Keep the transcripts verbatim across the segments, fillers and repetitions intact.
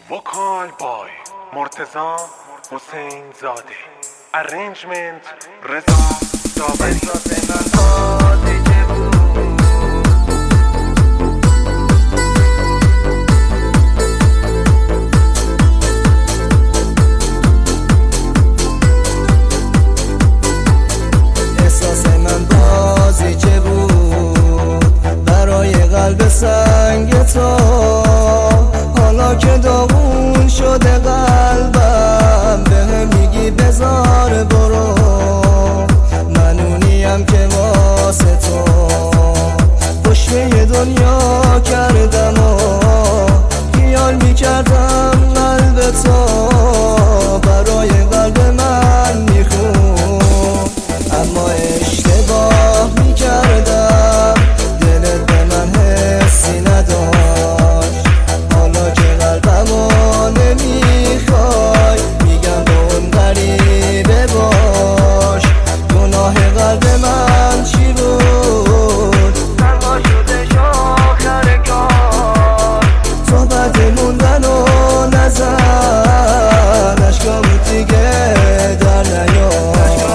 وکال بای مرتضی حسین زاده، ارنجمنت رضا داوری. احساس من بازی که بود برای قلب سنگ تو، حالا که داغون شده قلبم بهم میگی بذار برو. منونیم که واسه تو خوشبه دنیا کردم و خیال میکردم قلب تو برای قلب من میخون، اما اشتباه میکردم، دلت به من حسی نداشت. حالا که قلبمو نمیخوای میگم با اون غریبه باش. گناه قلب من چی بود؟ تنها شدش آخر کار. صحبت موندن و نزن اشکامو دیگه در نیار.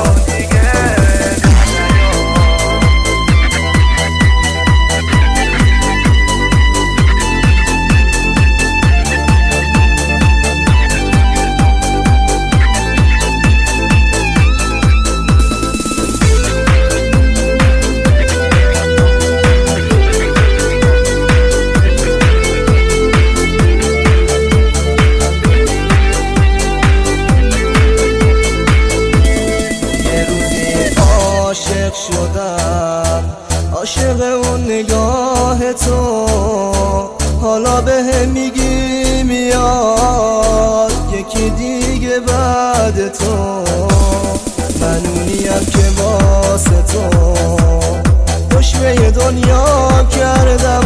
عاشق شدم، عاشق اون نگاه تو، حالا بهم میگی میاد یکی دیگه بعد تو. منونیم که واسه تو خوشبه دنیا کردم